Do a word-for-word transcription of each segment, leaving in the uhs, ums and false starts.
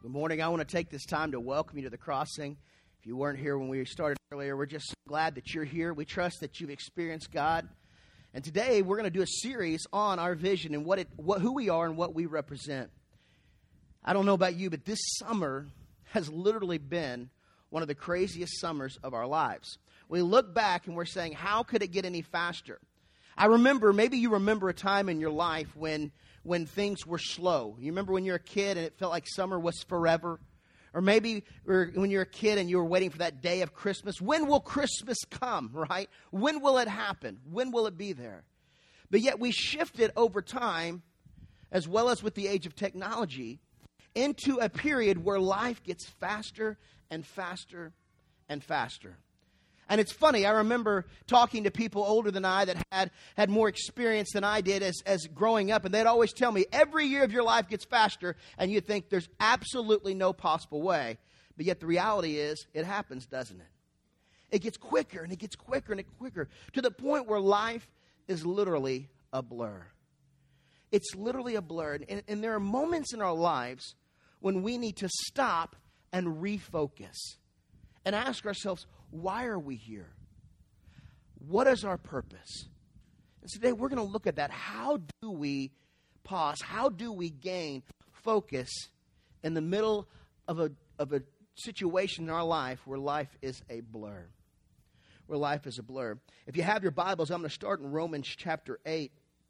Good morning. I want to take this time to welcome you to the Crossing. If you weren't here when we started earlier, we're just so glad that you're here. We trust that you've experienced God. And today we're going to do a series on our vision and what it, what, who we are and what we represent. I don't know about you, but this summer has literally been one of the craziest summers of our lives. We look back and we're saying, how could it get any faster? I remember, maybe you remember a time in your life when when things were slow. You remember when you were a kid and it felt like summer was forever? Or maybe when you were a kid and you were waiting for that day of Christmas. When will Christmas come, right? When will it happen? When will it be there? But yet we shifted over time, as well as with the age of technology, into a period where life gets faster and faster and faster. And it's funny, I remember talking to people older than I that had, had more experience than I did as, as growing up. And they'd always tell me, every year of your life gets faster. And you think there's absolutely no possible way. But yet the reality is, it happens, doesn't it? It gets quicker and it gets quicker and it quicker. To the point where life is literally a blur. It's literally a blur. And, and there are moments in our lives when we need to stop and refocus. And ask ourselves, why are we here? What is our purpose? And today we're going to look at that. How do we pause? How do we gain focus in the middle of a, of a situation in our life where life is a blur? Where life is a blur. If you have your Bibles, I'm going to start in Romans chapter eight.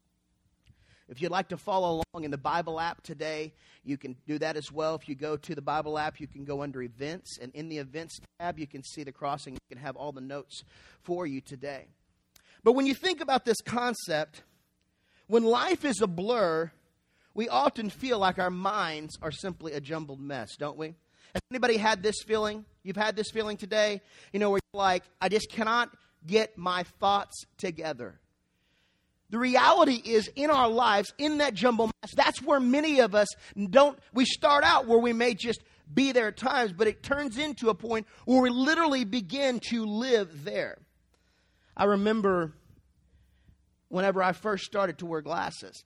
If you'd like to follow along in the Bible app today, you can do that as well. If you go to the Bible app, you can go under Events. And in the Events tab, you can see the Crossing. You can have all the notes for you today. But when you think about this concept, when life is a blur, we often feel like our minds are simply a jumbled mess, don't we? Has anybody had this feeling? You've had this feeling today? You know, where you're like, I just cannot get my thoughts together. The reality is, in our lives, in that jumble mess, that's where many of us don't, we start out where we may just be there at times, but it turns into a point where we literally begin to live there. I remember whenever I first started to wear glasses,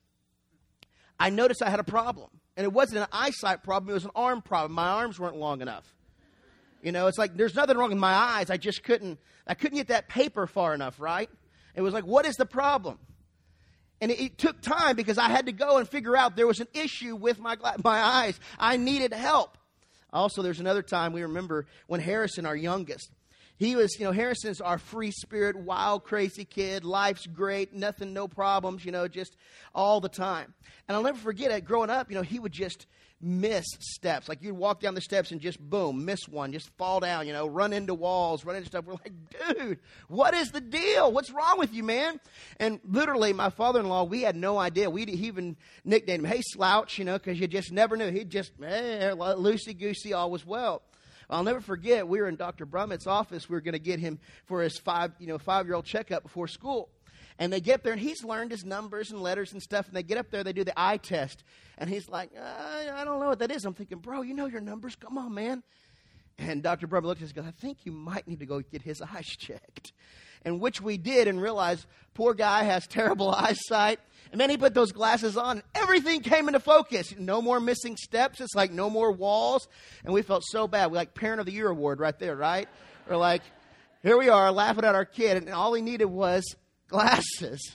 I noticed I had a problem. And it wasn't an eyesight problem, it was an arm problem. My arms weren't long enough. You know, it's like there's nothing wrong with my eyes. I just couldn't, I couldn't get that paper far enough, right? It was like, what is the problem? And it, it took time because I had to go and figure out there was an issue with my my eyes. I needed help. Also, there's another time we remember when Harrison, our youngest, he was, you know, Harrison's our free spirit, wild, crazy kid. Life's great, nothing, no problems, you know, just all the time. And I'll never forget it. Growing up, you know, he would just miss steps. Like you'd walk down the steps and just boom, miss one, just fall down, you know, run into walls, run into stuff. We're like, dude, what is the deal? What's wrong with you, man? And literally, my father-in-law, we had no idea. We even nicknamed him, hey, slouch, you know, because you just never knew. He'd just, eh, loosey-goosey, all was well. I'll never forget, we were in Doctor Brummett's office. We were going to get him for his five, you know, five-year-old checkup before school. And they get up there, and he's learned his numbers and letters and stuff. And they get up there, they do the eye test. And he's like, uh, I don't know what that is. I'm thinking, bro, you know your numbers. Come on, man. And Doctor Brummett looked at us and goes, I think you might need to go get his eyes checked. And which we did and realized, poor guy has terrible eyesight. And then he put those glasses on, and everything came into focus. No more missing steps. It's like no more walls. And we felt so bad. We like Parent of the Year award right there, right? We're like, here we are laughing at our kid, and all he needed was glasses.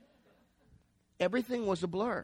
Everything was a blur.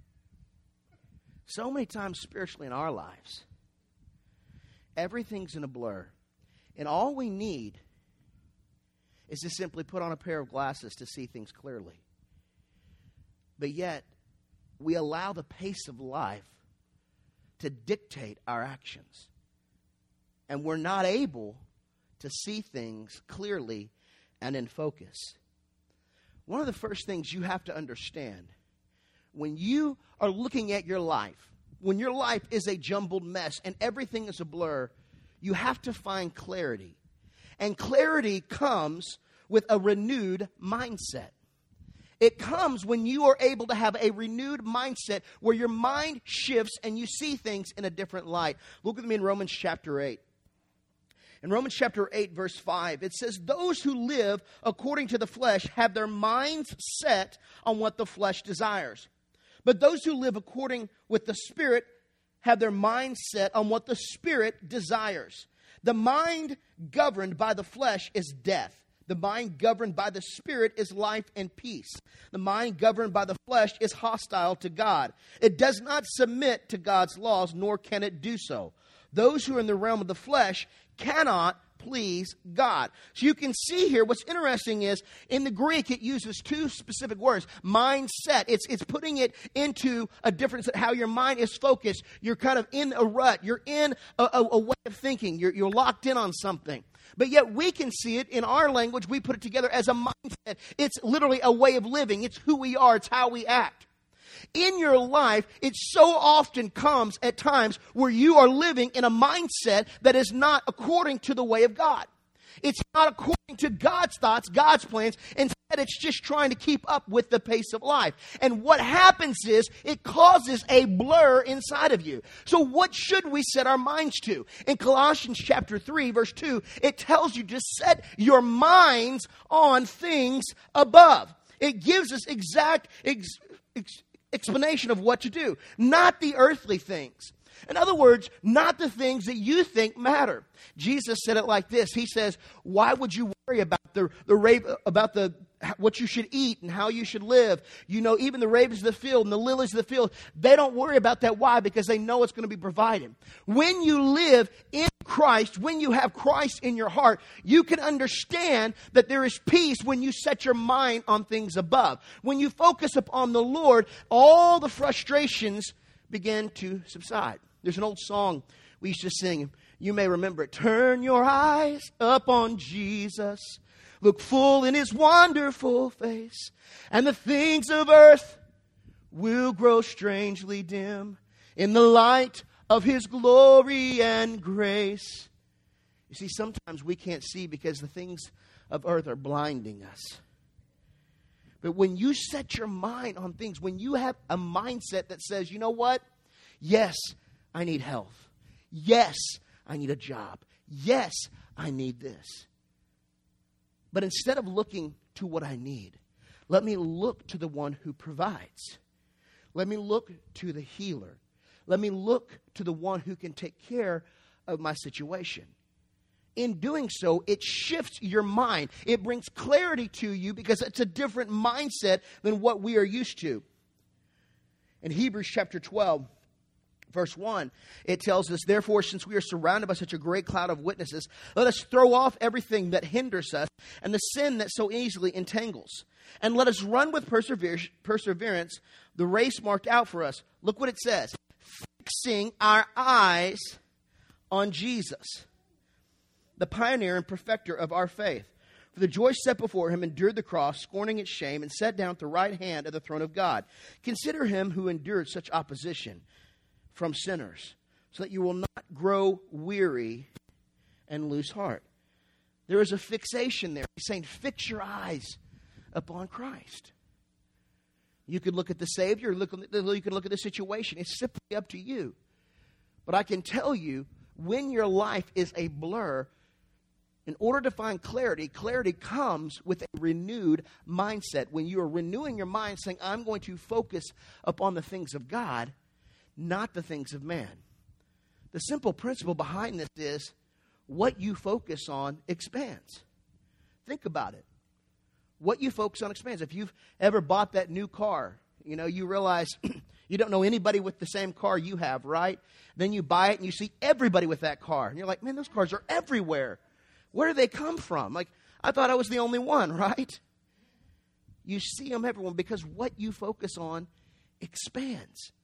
So many times spiritually in our lives, everything's in a blur. And all we need is to simply put on a pair of glasses to see things clearly. But yet, we allow the pace of life to dictate our actions. And we're not able to see things clearly and in focus. One of the first things you have to understand, when you are looking at your life, when your life is a jumbled mess and everything is a blur, you have to find clarity. And clarity comes with a renewed mindset. It comes when you are able to have a renewed mindset where your mind shifts and you see things in a different light. Look with me in Romans chapter eight. In Romans chapter eight, verse five, it says, those who live according to the flesh have their minds set on what the flesh desires. But those who live according with the Spirit have their mind set on what the Spirit desires. The mind governed by the flesh is death. The mind governed by the Spirit is life and peace. The mind governed by the flesh is hostile to God. It does not submit to God's laws, nor can it do so. Those who are in the realm of the flesh cannot please God. So you can see here, what's interesting is, in the Greek, it uses two specific words. Mindset. It's, it's putting it into a difference of how your mind is focused. You're kind of in a rut. You're in a, a, a way of thinking. You're, you're locked in on something. But yet we can see it in our language. We put it together as a mindset. It's literally a way of living. It's who we are. It's how we act. In your life, it so often comes at times where you are living in a mindset that is not according to the way of God. It's not according to God's thoughts, God's plans. Instead, it's just trying to keep up with the pace of life. And what happens is it causes a blur inside of you. So what should we set our minds to? In Colossians chapter three, verse two, it tells you to set your minds on things above. It gives us exact ex, ex, explanation of what to do, not the earthly things. In other words, not the things that you think matter. Jesus said it like this. He says, why would you worry about the, the rave, about the what you should eat and how you should live? You know, even the ravens of the field and the lilies of the field, they don't worry about that. Why? Because they know it's going to be provided. When you live in Christ, when you have Christ in your heart, you can understand that there is peace when you set your mind on things above. When you focus upon the Lord, all the frustrations begin to subside. There's an old song we used to sing. You may remember it. Turn your eyes up on Jesus. Look full in His wonderful face. And the things of earth will grow strangely dim in the light of His glory and grace. You see, sometimes we can't see because the things of earth are blinding us. But when you set your mind on things, when you have a mindset that says, you know what? Yes, I need health. Yes, I need a job. Yes, I need this. But instead of looking to what I need, let me look to the one who provides. Let me look to the healer. Let me look to the one who can take care of my situation. In doing so, it shifts your mind. It brings clarity to you because it's a different mindset than what we are used to. In Hebrews chapter twelve, verse one, it tells us, therefore, since we are surrounded by such a great cloud of witnesses, let us throw off everything that hinders us and the sin that so easily entangles. And let us run with persever- perseverance the race marked out for us. Look what it says. Fixing our eyes on Jesus, the pioneer and perfecter of our faith. For the joy set before Him endured the cross, scorning its shame, and sat down at the right hand of the throne of God. Consider Him who endured such opposition from sinners, so that you will not grow weary and lose heart. There is a fixation there. He's saying, fix your eyes upon Christ. You could look at the Savior, look, you can look at the situation. It's simply up to you. But I can tell you, when your life is a blur, in order to find clarity, clarity comes with a renewed mindset. When you are renewing your mind, saying, I'm going to focus upon the things of God, not the things of man. The simple principle behind this is what you focus on expands. Think about it. What you focus on expands. If you've ever bought that new car, you know, you realize you don't know anybody with the same car you have, right? Then you buy it and you see everybody with that car. And you're like, man, those cars are everywhere. Where do they come from? Like, I thought I was the only one, right? You see them everywhere because what you focus on expands.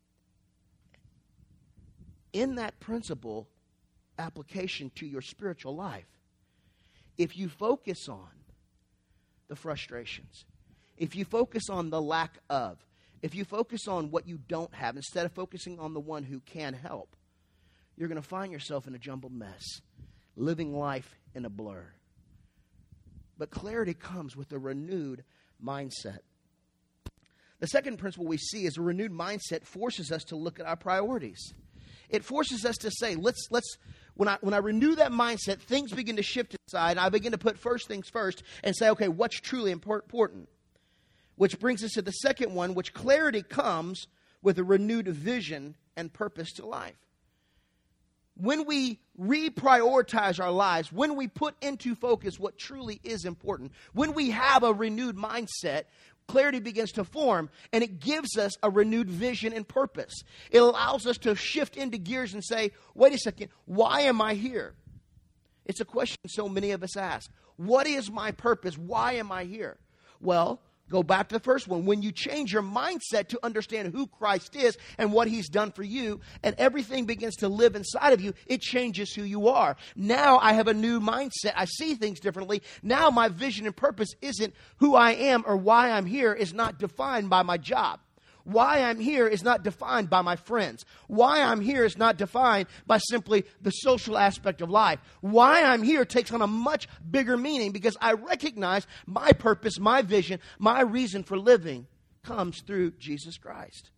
In that principle application to your spiritual life, if you focus on the frustrations, if you focus on the lack of, if you focus on what you don't have instead of focusing on the one who can help, you're going to find yourself in a jumbled mess, living life in a blur. But clarity comes with a renewed mindset. The second principle we see is a renewed mindset forces us to look at our priorities. It forces us to say, let's, let's, when I, when I renew that mindset, things begin to shift inside, and I begin to put first things first and say, okay, what's truly important? Which brings us to the second one, which clarity comes with a renewed vision and purpose to life. When we reprioritize our lives, when we put into focus what truly is important, when we have a renewed mindset, clarity begins to form, and it gives us a renewed vision and purpose. It allows us to shift into gears and say, wait a second, why am I here? It's a question so many of us ask. What is my purpose? Why am I here? Well, go back to the first one. When you change your mindset to understand who Christ is and what He's done for you, and everything begins to live inside of you, it changes who you are. Now I have a new mindset. I see things differently. Now my vision and purpose isn't who I am or why I'm here is not defined by my job. Why I'm here is not defined by my friends. Why I'm here is not defined by simply the social aspect of life. Why I'm here takes on a much bigger meaning because I recognize my purpose, my vision, my reason for living comes through Jesus Christ.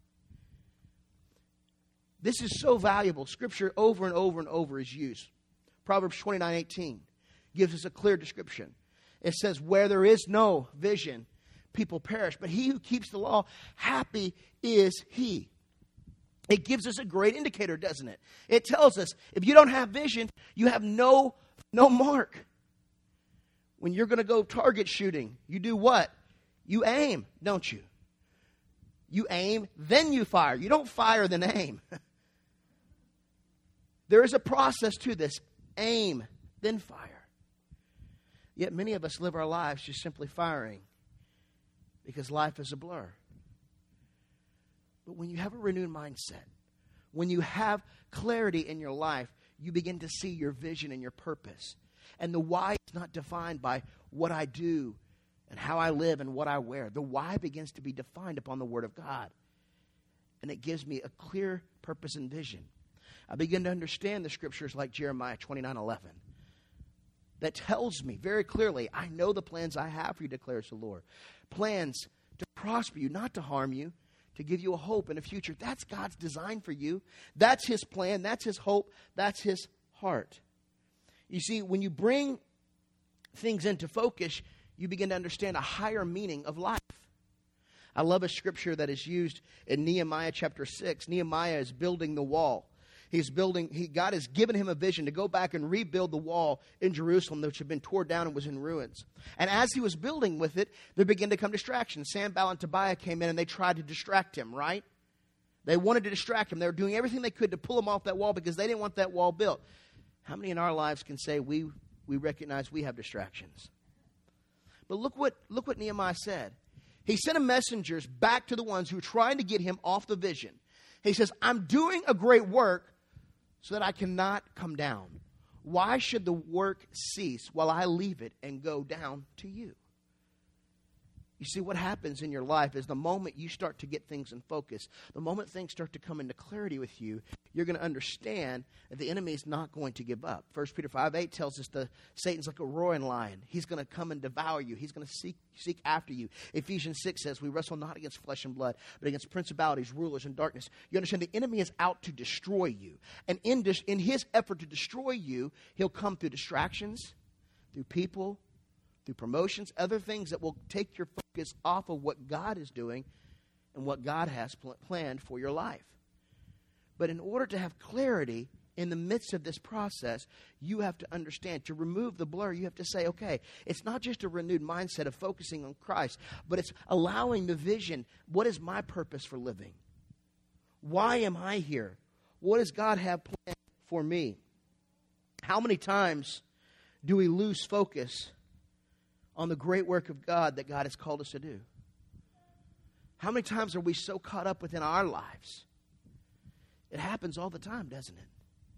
This is so valuable. Scripture over and over and over is used. Proverbs twenty-nine eighteen gives us a clear description. It says, where there is no vision, people perish, but he who keeps the law, happy is he. It gives us a great indicator, doesn't it? It tells us if you don't have vision, you have no, no mark. When you're going to go target shooting, you do what? You aim, don't you? You aim, then you fire. You don't fire, then aim. There is a process to this. Aim, then fire. Yet many of us live our lives just simply firing, because life is a blur. But when you have a renewed mindset, when you have clarity in your life, you begin to see your vision and your purpose. And the why is not defined by what I do and how I live and what I wear. The why begins to be defined upon the Word of God. And it gives me a clear purpose and vision. I begin to understand the scriptures like Jeremiah twenty-nine eleven. That tells me very clearly, I know the plans I have for you, declares the Lord. Plans to prosper you, not to harm you, to give you a hope and a future. That's God's design for you. That's His plan. That's His hope. That's His heart. You see, when you bring things into focus, you begin to understand a higher meaning of life. I love a scripture that is used in Nehemiah chapter six. Nehemiah is building the wall. He's building, he, God has given him a vision to go back and rebuild the wall in Jerusalem, which had been torn down and was in ruins. And as he was building with it, there began to come distractions. Sanballat and Tobiah came in and they tried to distract him, right? They wanted to distract him. They were doing everything they could to pull him off that wall because they didn't want that wall built. How many in our lives can say we, we recognize we have distractions? But look what, look what Nehemiah said. He sent messengers back to the ones who were trying to get him off the vision. He says, I'm doing a great work so that I cannot come down. Why should the work cease while I leave it and go down to you? You see, what happens in your life is the moment you start to get things in focus, the moment things start to come into clarity with you, you're going to understand that the enemy is not going to give up. First Peter five eight tells us that Satan's like a roaring lion. He's going to come and devour you. He's going to seek seek after you. Ephesians six says we wrestle not against flesh and blood, but against principalities, rulers, and darkness. You understand the enemy is out to destroy you. And in, dis- in his effort to destroy you, he'll come through distractions, through people, through promotions, other things that will take your focus off of what God is doing and what God has pl- planned for your life. But in order to have clarity in the midst of this process, you have to understand, to remove the blur, you have to say, okay, it's not just a renewed mindset of focusing on Christ, but it's allowing the vision. What is my purpose for living? Why am I here? What does God have planned for me? How many times do we lose focus on the great work of God that God has called us to do? How many times are we so caught up within our lives? It happens all the time, doesn't it?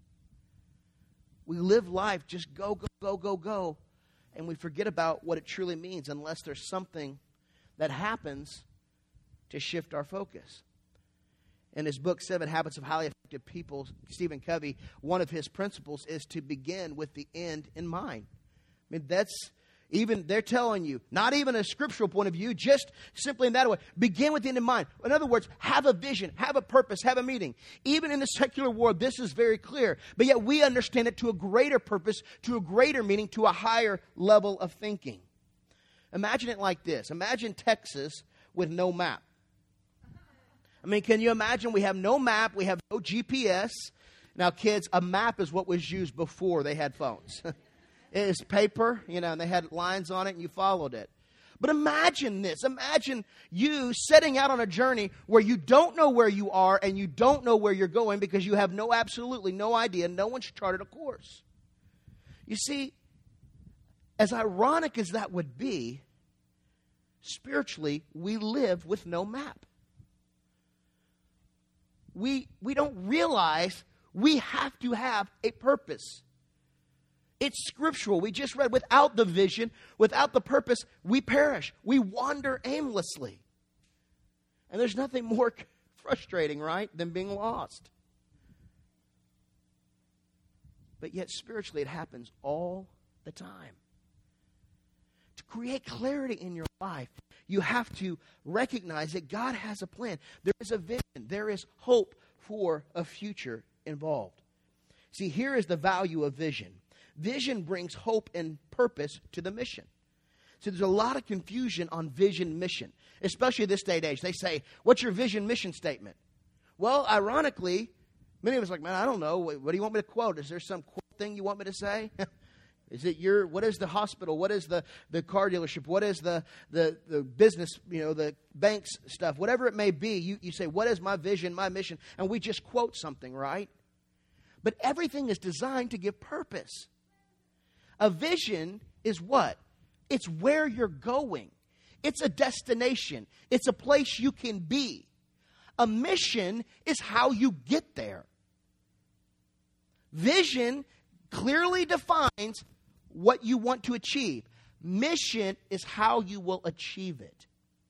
We live life just go, go, go, go, go, and we forget about what it truly means unless there's something that happens to shift our focus. In his book, Seven Habits of Highly Effective People, Stephen Covey, one of his principles is to begin with the end in mind. I mean, that's even, they're telling you, not even a scriptural point of view, just simply in that way. Begin with the end in mind. In other words, have a vision, have a purpose, have a meaning. Even in the secular world, this is very clear. But yet we understand it to a greater purpose, to a greater meaning, to a higher level of thinking. Imagine it like this. Imagine Texas with no map. I mean, can you imagine? We have no map. We have no G P S. Now, kids, a map is what was used before they had phones. It is paper, you know, and they had lines on it, and you followed it. But imagine this. Imagine you setting out on a journey where you don't know where you are and you don't know where you're going because you have no, absolutely no idea. No one's charted a course. You see, as ironic as that would be, spiritually, we live with no map. We, we don't realize we have to have a purpose. It's scriptural. We just read, without the vision, without the purpose, we perish. We wander aimlessly. And there's nothing more frustrating, right, than being lost. But yet spiritually it happens all the time. To create clarity in your life, you have to recognize that God has a plan. There is a vision. There is hope for a future involved. See, here is the value of vision. Vision brings hope and purpose to the mission. So there's a lot of confusion on vision mission, especially this day and age. They say, what's your vision mission statement? Well, ironically, many of us are like, man, I don't know. What, what do you want me to quote? Is there some quote thing you want me to say? Is it your, what is the hospital? What is the, the car dealership? What is the, the, the business, you know, the bank's stuff? Whatever it may be, you, you say, what is my vision, my mission? And we just quote something, right? But everything is designed to give purpose. A vision is what? It's where you're going. It's a destination. It's a place you can be. A mission is how you get there. Vision clearly defines what you want to achieve. Mission is how you will achieve it.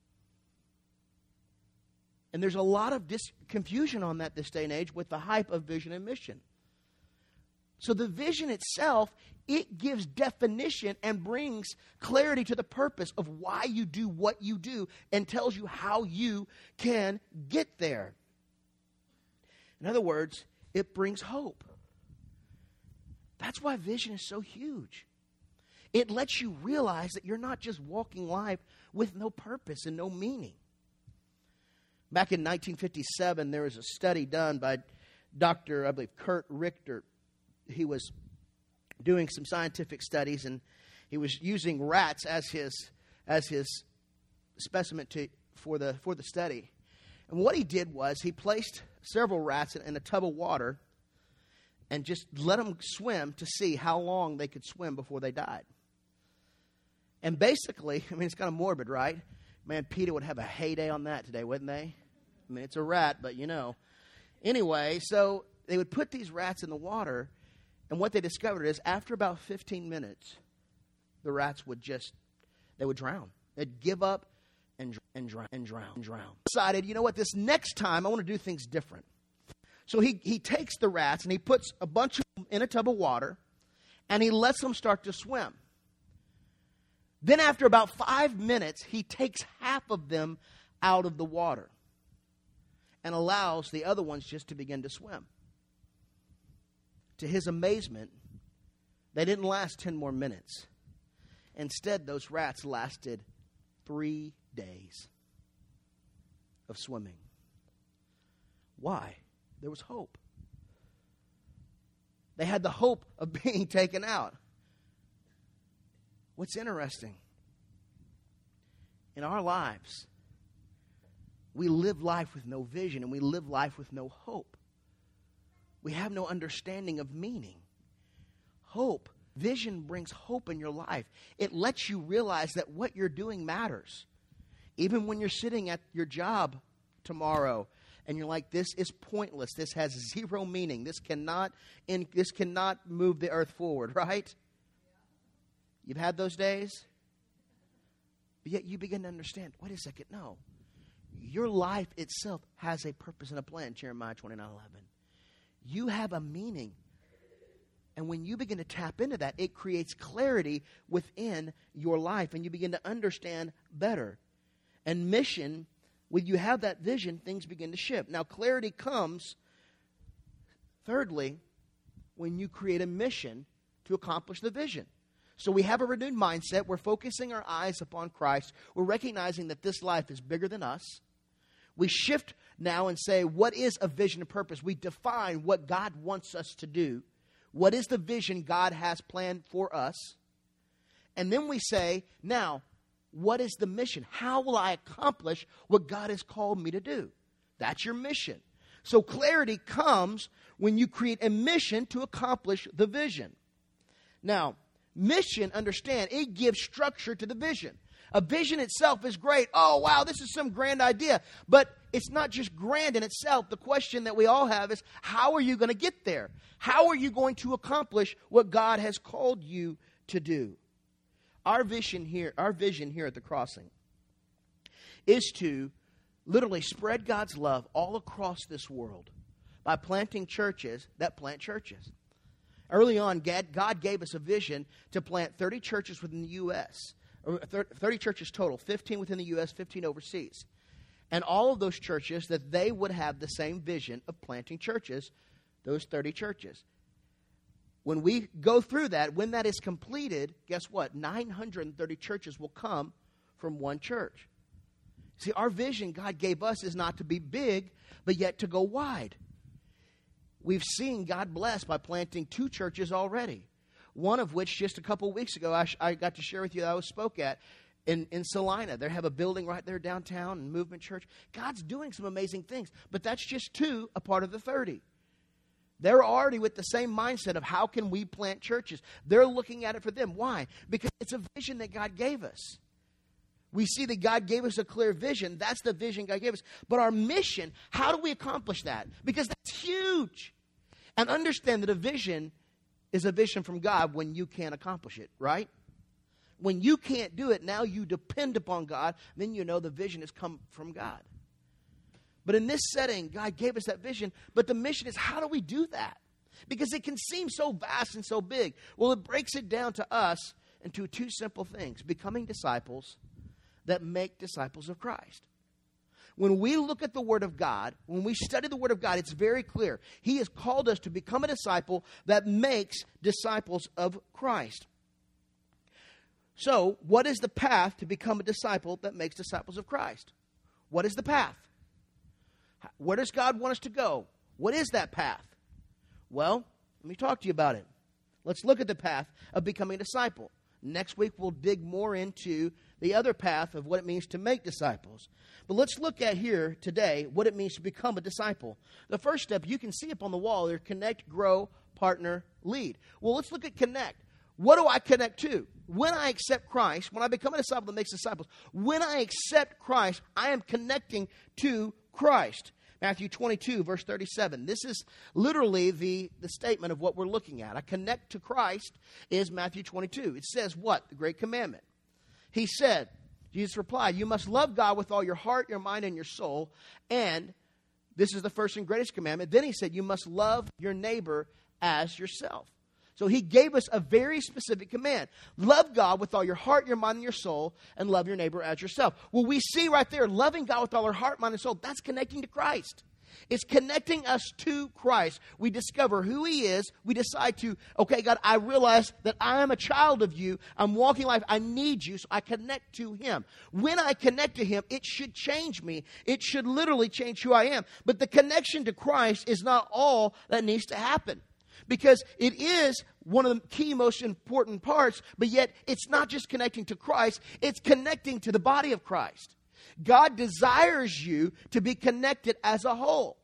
And there's a lot of dis- confusion on that this day and age with the hype of vision and mission. So the vision itself, it gives definition and brings clarity to the purpose of why you do what you do and tells you how you can get there. In other words, it brings hope. That's why vision is so huge. It lets you realize that you're not just walking life with no purpose and no meaning. Back in nineteen fifty-seven, there was a study done by Doctor, I believe, Kurt Richter. He was doing some scientific studies, and he was using rats as his as his specimen to for the for the study. And what he did was he placed several rats in, in a tub of water and just let them swim to see how long they could swim before they died. And basically, I mean, it's kind of morbid, right? Man, PETA would have a heyday on that today, wouldn't they? I mean, it's a rat, but you know. Anyway, so they would put these rats in the water, and what they discovered is after about fifteen minutes, the rats would just, they would drown. They'd give up and, and drown and drown and drown. Decided, you know what, this next time I want to do things different. So he, he takes the rats and he puts a bunch of them in a tub of water, and he lets them start to swim. Then after about five minutes, he takes half of them out of the water and allows the other ones just to begin to swim. To his amazement, they didn't last ten more minutes. Instead, those rats lasted three days of swimming. Why? There was hope. They had the hope of being taken out. What's interesting, in our lives, we live life with no vision and we live life with no hope. We have no understanding of meaning. Hope, vision brings hope in your life. It lets you realize that what you're doing matters. Even when you're sitting at your job tomorrow and you're like, this is pointless. This has zero meaning. This cannot, in, this cannot move the earth forward, right? You've had those days? But yet you begin to understand, wait a second, no. Your life itself has a purpose and a plan, Jeremiah twenty-nine eleven. You have a meaning. And when you begin to tap into that, it creates clarity within your life. And you begin to understand better. And mission, when you have that vision, things begin to shift. Now, clarity comes, thirdly, when you create a mission to accomplish the vision. So we have a renewed mindset. We're focusing our eyes upon Christ. We're recognizing that this life is bigger than us. We shift now and say, what is a vision and purpose? We define what God wants us to do. What is the vision God has planned for us? And then we say, now, what is the mission? How will I accomplish what God has called me to do? That's your mission. So clarity comes when you create a mission to accomplish the vision. Now, mission, understand, it gives structure to the vision. A vision itself is great. Oh, wow, this is some grand idea. But it's not just grand in itself. The question that we all have is, how are you going to get there? How are you going to accomplish what God has called you to do? Our vision here, our vision here at the Crossing is to literally spread God's love all across this world by planting churches that plant churches. Early on, God gave us a vision to plant thirty churches within the U S, thirty churches total, fifteen within the U S, fifteen overseas. And all of those churches, that they would have the same vision of planting churches, those thirty churches. When we go through that, when that is completed, guess what? nine hundred thirty churches will come from one church. See, our vision God gave us is not to be big, but yet to go wide. We've seen God bless by planting two churches already. One of which, just a couple weeks ago, I, sh- I got to share with you that I was spoke at in, in Salina. They have a building right there downtown, and Movement Church. God's doing some amazing things, but that's just two, a part of the thirty. They're already with the same mindset of how can we plant churches. They're looking at it for them. Why? Because it's a vision that God gave us. We see that God gave us a clear vision. That's the vision God gave us. But our mission, how do we accomplish that? Because that's huge. And understand that a vision is a vision from God when you can't accomplish it, right? When you can't do it, now you depend upon God. Then you know the vision has come from God. But in this setting, God gave us that vision. But the mission is, how do we do that? Because it can seem so vast and so big. Well, it breaks it down to us into two simple things: becoming disciples that make disciples of Christ. When we look at the Word of God, when we study the Word of God, it's very clear. He has called us to become a disciple that makes disciples of Christ. So, what is the path to become a disciple that makes disciples of Christ? What is the path? Where does God want us to go? What is that path? Well, let me talk to you about it. Let's look at the path of becoming a disciple. Next week, we'll dig more into the other path of what it means to make disciples. But let's look at here today what it means to become a disciple. The first step, you can see up on the wall there: connect, grow, partner, lead. Well, let's look at connect. What do I connect to? When I accept Christ, when I become a disciple that makes disciples, when I accept Christ, I am connecting to Christ. Matthew twenty-two, verse thirty-seven. This is literally the, the statement of what we're looking at. I connect to Christ is Matthew twenty-two. It says what? The great commandment. He said, Jesus replied, you must love God with all your heart, your mind, and your soul. And this is the first and greatest commandment. Then he said, you must love your neighbor as yourself. So he gave us a very specific command. Love God with all your heart, your mind, and your soul, and love your neighbor as yourself. Well, we see right there, loving God with all our heart, mind, and soul, that's connecting to Christ. It's connecting us to Christ. We discover who He is. We decide to, okay, God, I realize that I am a child of You. I'm walking life. I need You, so I connect to Him. When I connect to Him, it should change me. It should literally change who I am. But the connection to Christ is not all that needs to happen. Because it is one of the key, most important parts, but yet it's not just connecting to Christ, it's connecting to the body of Christ. God desires you to be connected as a whole.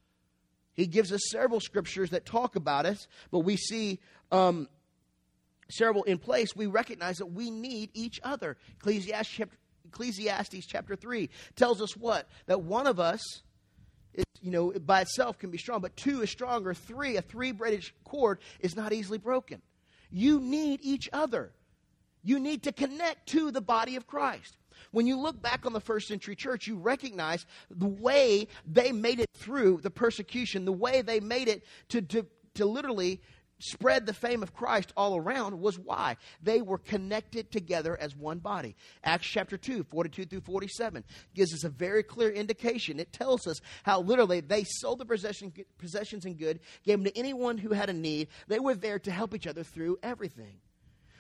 He gives us several scriptures that talk about us, but we see um, several in place. We recognize that we need each other. Ecclesiastes chapter, Ecclesiastes chapter three tells us what? That one of us, It, you know, by itself can be strong, but two is stronger. Three, a three-braided cord is not easily broken. You need each other. You need to connect to the body of Christ. When you look back on the first century church, you recognize the way they made it through the persecution, the way they made it to, to, to literally spread the fame of Christ all around was why? They were connected together as one body. Acts chapter two, forty-two through forty-seven gives us a very clear indication. It tells us how literally they sold the possession, possessions and good, gave them to anyone who had a need. They were there to help each other through everything.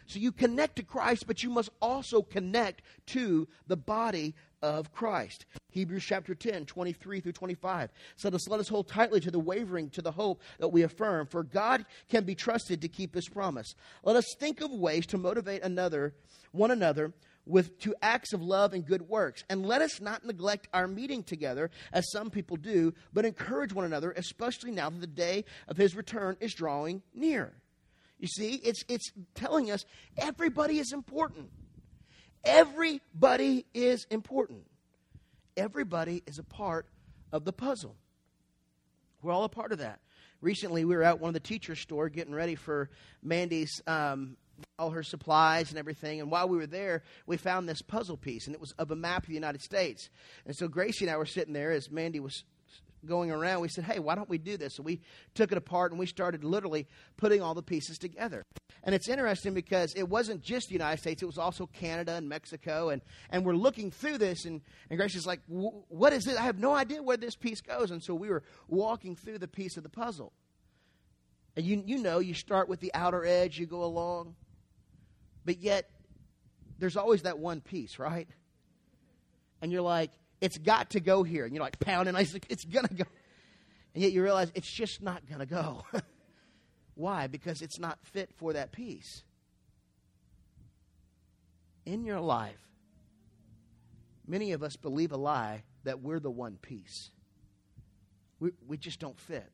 So you connect to Christ, but you must also connect to the body of Christ. Hebrews chapter ten, twenty-three through twenty-five. So let us, let us hold tightly to the wavering, to the hope that we affirm, for God can be trusted to keep his promise. Let us think of ways to motivate another, one another, with to acts of love and good works. And let us not neglect our meeting together, as some people do, but encourage one another, especially now that the day of his return is drawing near. You see, it's it's telling us everybody is important. Everybody is important. Everybody is a part of the puzzle. We're all a part of that. Recently, we were at one of the teacher's store getting ready for Mandy's, um, all her supplies and everything. And while we were there, we found this puzzle piece, and it was of a map of the United States. And so Gracie and I were sitting there as Mandy was going around. We said, hey, why don't we do this? So we took it apart, and we started literally putting all the pieces together. And it's interesting because it wasn't just the United States. It was also Canada and Mexico. And, and we're looking through this, and, and Gracie's like, what is it? I have no idea where this piece goes. And so we were walking through the piece of the puzzle. And you, you know, you start with the outer edge, you go along. But yet, there's always that one piece, right? And you're like, it's got to go here. And you're like pounding. I like, it's going to go. And yet you realize it's just not going to go. Why? Because it's not fit for that piece. In your life, many of us believe a lie that we're the one piece. We, we just don't fit.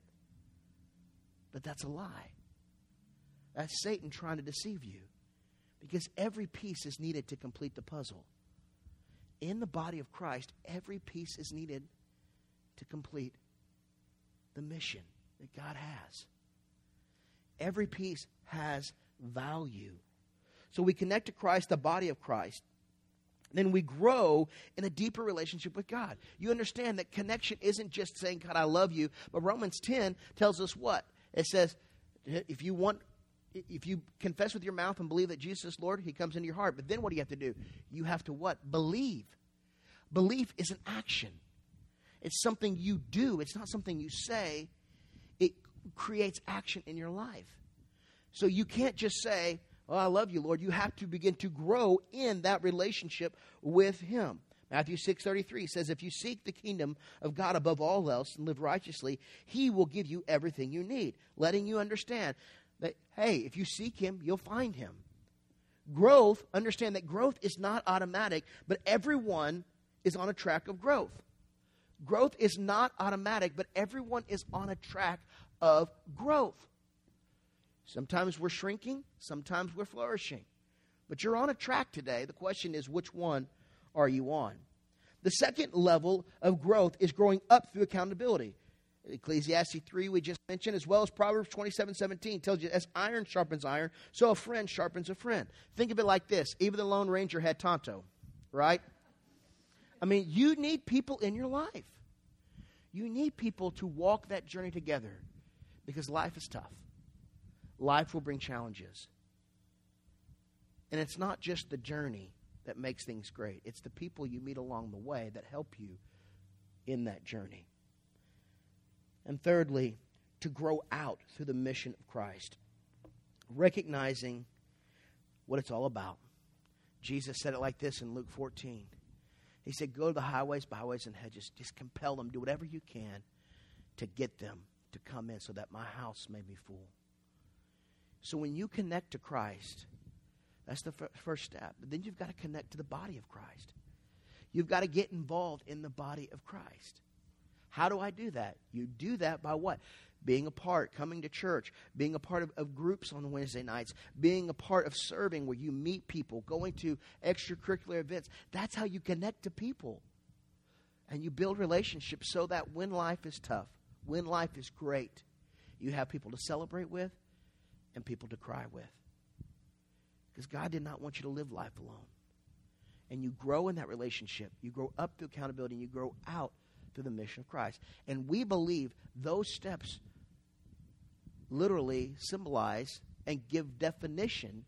But that's a lie. That's Satan trying to deceive you. Because every piece is needed to complete the puzzle. In the body of Christ, every piece is needed to complete the mission that God has. Every piece has value. So we connect to Christ, the body of Christ. Then we grow in a deeper relationship with God. You understand that connection isn't just saying, God, I love you. But Romans ten tells us what? It says, if you want... If you confess with your mouth and believe that Jesus is Lord, he comes into your heart. But then what do you have to do? You have to what? Believe. Belief is an action. It's something you do. It's not something you say. It creates action in your life. So you can't just say, oh, I love you, Lord. You have to begin to grow in that relationship with him. Matthew six thirty-three says, if you seek the kingdom of God above all else and live righteously, he will give you everything you need, letting you understand that, hey, if you seek him, you'll find him. Growth, understand that growth is not automatic, but everyone is on a track of growth. Growth is not automatic, but everyone is on a track of growth. Sometimes we're shrinking, sometimes we're flourishing. But you're on a track today. The question is, which one are you on? The second level of growth is growing up through accountability. Ecclesiastes three, we just mentioned, as well as Proverbs twenty-seven seventeen tells you, as iron sharpens iron, so a friend sharpens a friend. Think of it like this. Even the Lone Ranger had Tonto, right? I mean, you need people in your life. You need people to walk that journey together because life is tough. Life will bring challenges. And it's not just the journey that makes things great. It's the people you meet along the way that help you in that journey. And thirdly, to grow out through the mission of Christ. Recognizing what it's all about. Jesus said it like this in Luke fourteen. He said, go to the highways, byways, and hedges. Just compel them. Do whatever you can to get them to come in so that my house may be full. So when you connect to Christ, that's the f- first step. But then you've got to connect to the body of Christ. You've got to get involved in the body of Christ. How do I do that? You do that by what? Being a part, coming to church, being a part of, of groups on Wednesday nights, being a part of serving where you meet people, going to extracurricular events. That's how you connect to people. And you build relationships so that when life is tough, when life is great, you have people to celebrate with and people to cry with. Because God did not want you to live life alone. And you grow in that relationship. You grow up through accountability and you grow out through the mission of Christ. And we believe those steps literally symbolize and give definition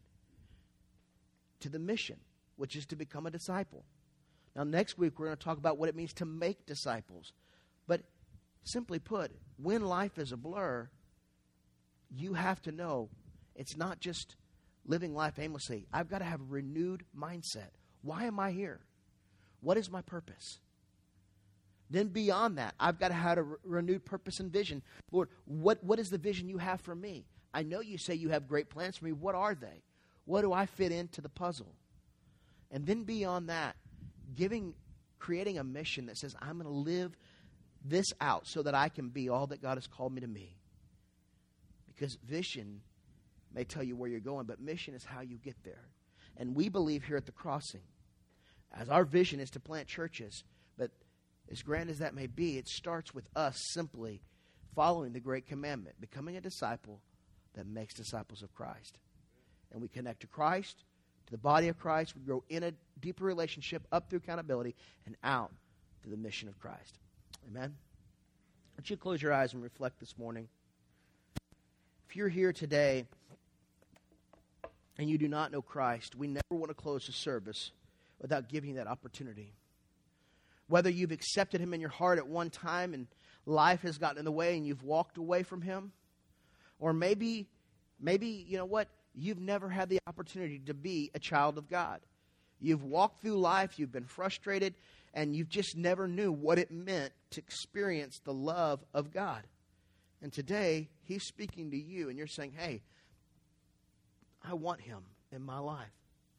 to the mission, which is to become a disciple. Now, next week, we're going to talk about what it means to make disciples. But simply put, when life is a blur, you have to know it's not just living life aimlessly. I've got to have a renewed mindset. Why am I here? What is my purpose? Then beyond that, I've got to have a re- renewed purpose and vision. Lord, what, what is the vision you have for me? I know you say you have great plans for me. What are they? What do I fit into the puzzle? And then beyond that, giving, creating a mission that says, I'm going to live this out so that I can be all that God has called me to be. Because vision may tell you where you're going, but mission is how you get there. And we believe here at the Crossing, as our vision is to plant churches, but as grand as that may be, it starts with us simply following the great commandment, becoming a disciple that makes disciples of Christ. And we connect to Christ, to the body of Christ. We grow in a deeper relationship, up through accountability, and out to the mission of Christ. Amen? Why don't you close your eyes and reflect this morning? If you're here today and you do not know Christ, we never want to close the service without giving you that opportunity. Whether you've accepted Him in your heart at one time and life has gotten in the way and you've walked away from Him, or maybe, maybe, you know what, you've never had the opportunity to be a child of God. You've walked through life, you've been frustrated, and you've just never knew what it meant to experience the love of God. And today, He's speaking to you, and you're saying, hey, I want Him in my life.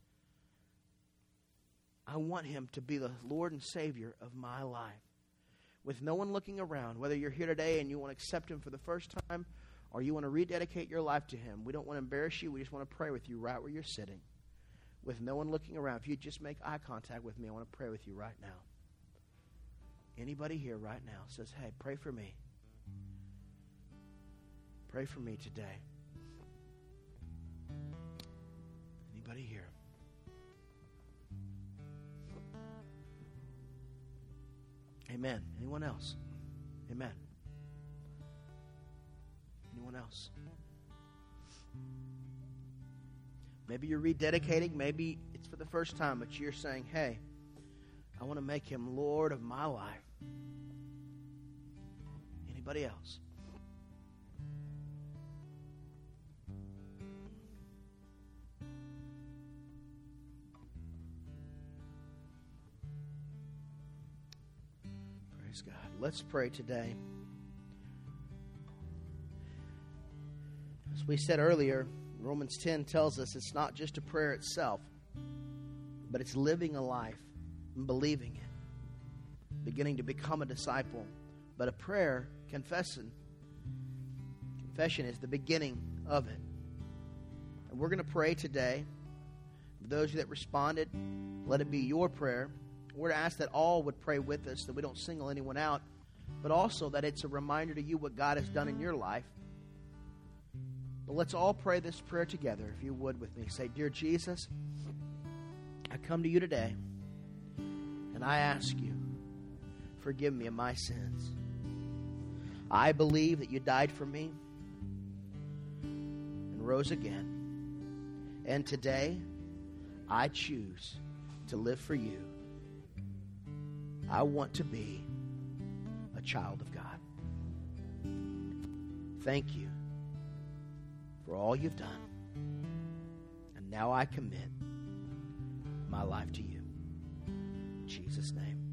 I want Him to be the Lord and Savior of my life. With no one looking around, whether you're here today and you want to accept Him for the first time, or you want to rededicate your life to Him, we don't want to embarrass you. We just want to pray with you right where you're sitting. With no one looking around. If you just make eye contact with me, I want to pray with you right now. Anybody here right now says, hey, pray for me. Pray for me today. Anybody here? Amen. Anyone else? Amen. Anyone else? Maybe you're rededicating. Maybe it's for the first time, but you're saying, hey, I want to make Him Lord of my life. Anybody else? Praise God. Let's pray today. As we said earlier, Romans ten tells us it's not just a prayer itself, but it's living a life and believing it, beginning to become a disciple. But a prayer, confession, confession is the beginning of it. And we're going to pray today. For those of you that responded, let it be your prayer. We're to ask that all would pray with us, that we don't single anyone out, but also that it's a reminder to you what God has done in your life. But let's all pray this prayer together, if you would, with me. Say, Dear Jesus, I come to you today, and I ask you, forgive me of my sins. I believe that you died for me and rose again. And today, I choose to live for you. I want to be a child of God. Thank you for all you've done. And now I commit my life to you. In Jesus' name.